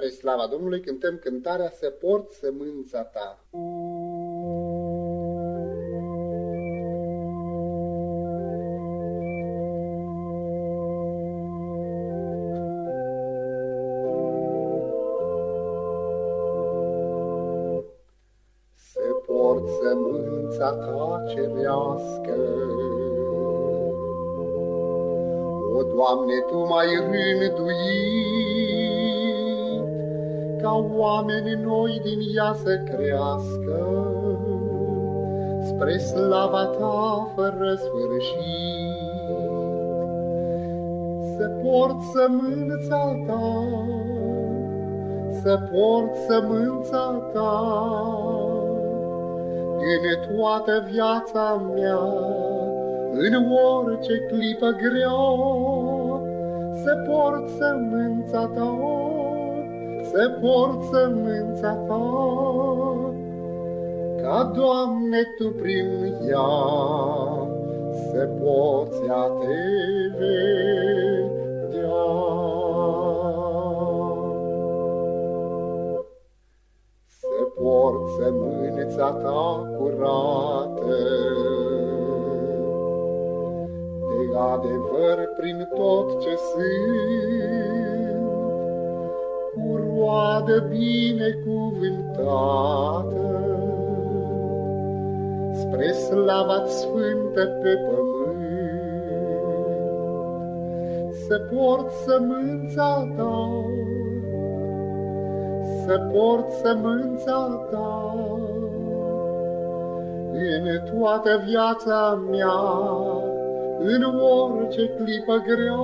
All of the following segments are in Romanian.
Spre slava Domnului cântăm cântarea Să porți sămânța ta. Să porți sămânța ta cerească, O, Doamne, Tu m-ai rânduit, ca oameni noi din ea să crească, spre slava Ta fără sfârșit. Să porți sămânța Ta, să porți sămânța Ta, în toată viața mea, în orice clipă grea. Să porți sămânța Ta, să porți sămânța Ta, ca, Doamne, Tu prin ea să poți a Te vedea. Să porți sămânța Ta curată, de adevăr prin tot ce sunt, cu roadă binecuvântată, spre slava-Ți sfântă pe pământ. Să porți sămânța Ta, să porți sămânța Ta, în toată viața mea, în orice clipă grea.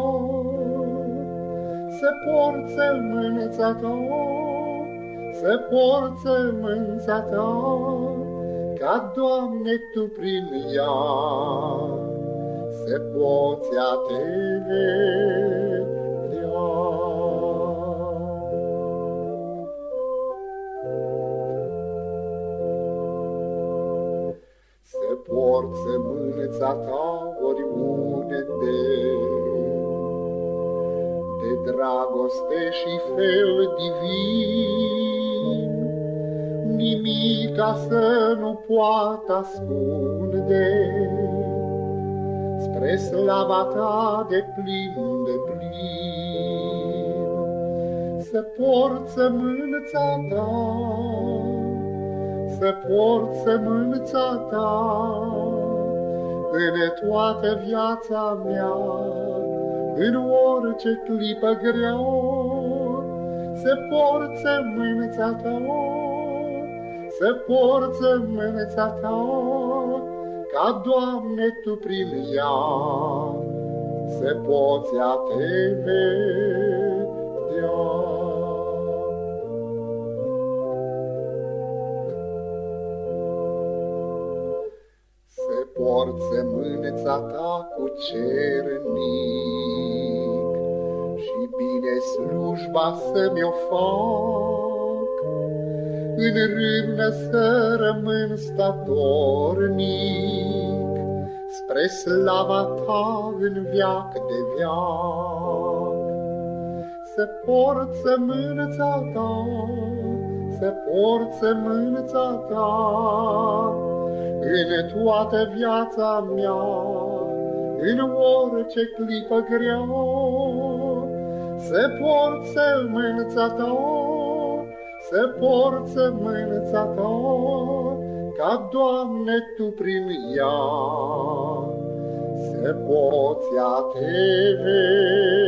Să porți sămânța Ta, să porți sămânța Ta, ca, Doamne, Tu prin ea să poți a Te vedea. Să porți sămânța Ta oriunde de dragoste și fel divin, nimica să nu poată ascunde, spre slava Ta de plin. Să porți sămânța Ta, să porți sămânța Ta, în toată viața mea, în orice clipă grea. Să porți sămânța Ta, să porți sămânța Ta, ca, Doamne, Tu prin ea să poți a Te vedea. Să porți sămânța Ta cu cernic și bine slujba să-mi-o fac, în râvnă să rămân statornic, spre slava Ta în veac de veac. Să porți sămânța Ta, să porți sămânța Ta, în toată viața mea, în orice clipă grea. Să porți sămânța Ta, să porți sămânța Ta, ca, Doamne, Tu prin ea să poți a Te vedea.